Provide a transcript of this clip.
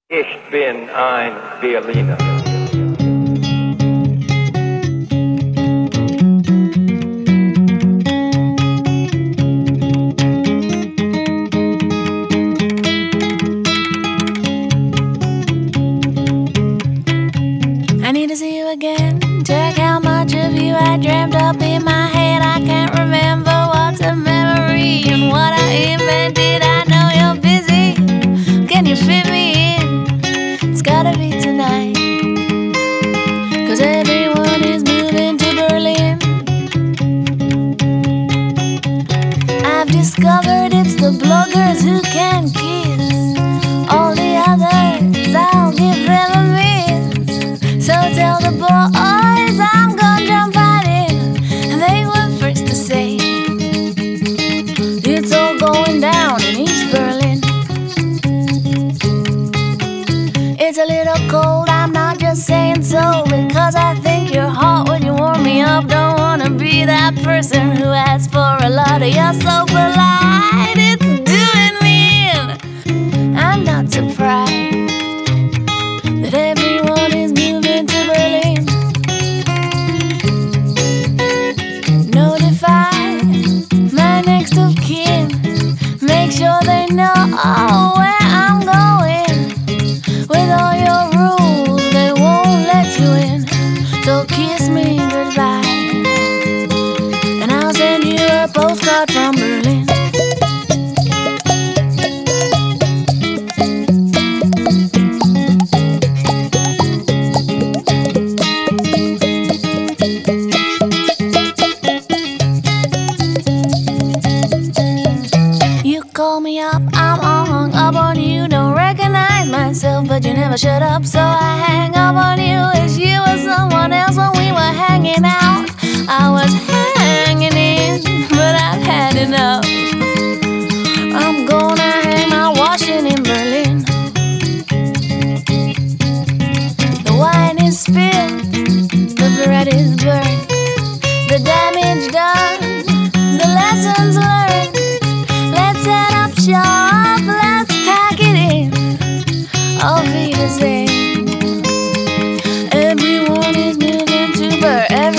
Ich bin ein Berliner. I need to see you again. Check how much of you I dreamt up in my head. I can't remember what's a memory and what I invented. I know you're busy. Can you fit me in? It's gotta be tonight. 'Cause everyone is moving to Berlin. I've discovered it's the bloggers who can kiss. All the others, I'll give them a miss. So tell the boys I'm gonna jump right in. And they were first to say it's all going down in East Berlin. It's a little cold, I'm not just saying so because I think you're hot when you warm me up. Don't wanna be that person who asks for a lot of you're so polite. It's doing me in. I'm not surprised that everyone is moving to Berlin. Notify my next of kin. Make sure they know where I'm going. With all your rules, they won't let you in. So kiss me goodbye, and I'll send you a postcard from Berlin. You call me up, I'm all hung up on you. Don't recognize myself, but you never shut up, so I hang up on you. Wish you were someone else when we were hanging out. I was hanging in, but I've had enough. I'm gonna hang my washing in Berlin. The wine is spilled, the bread is burnt, the damage done, the lessons learned. Let's set up shop, let's pack it in. Auf Wiedersehen. Everyone is moving to Berlin.